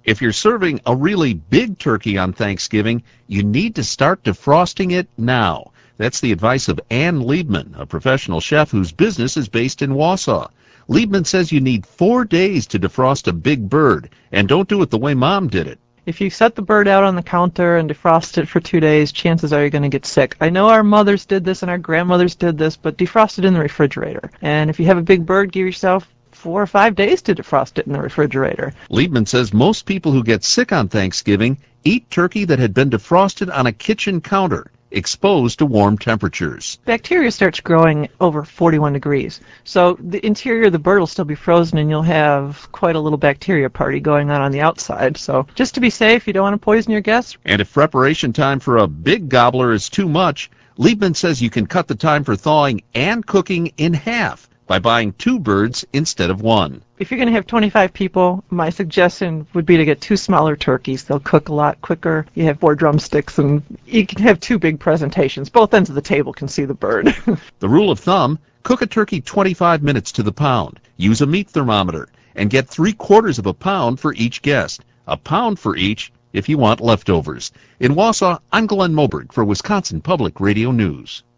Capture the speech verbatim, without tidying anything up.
If you're serving a really big turkey on Thanksgiving, you need to start defrosting it now. That's the advice of Ann Liebman, a professional chef whose business is based in Wausau. Liebman says you need four days to defrost a big bird, and don't do it the way Mom did it. If you set the bird out on the counter and defrost it for two days, chances are you're going to get sick. I know our mothers did this and our grandmothers did this, but defrost it in the refrigerator. And if you have a big bird, give yourself four or five days to defrost it in the refrigerator. Liebman says most people who get sick on Thanksgiving eat turkey that had been defrosted on a kitchen counter, exposed to warm temperatures. Bacteria starts growing over forty-one degrees. So the interior of the bird will still be frozen and you'll have quite a little bacteria party going on on the outside. So just to be safe, you don't want to poison your guests. And if preparation time for a big gobbler is too much, Liebman says you can cut the time for thawing and cooking in half by buying two birds instead of one. If you're going to have twenty-five people, my suggestion would be to get two smaller turkeys. They'll cook a lot quicker. You have four drumsticks, and you can have two big presentations. Both ends of the table can see the bird. The rule of thumb, cook a turkey twenty-five minutes to the pound. Use a meat thermometer, and get three quarters of a pound for each guest. A pound for each if you want leftovers. In Wausau, I'm Glenn Moberg for Wisconsin Public Radio News.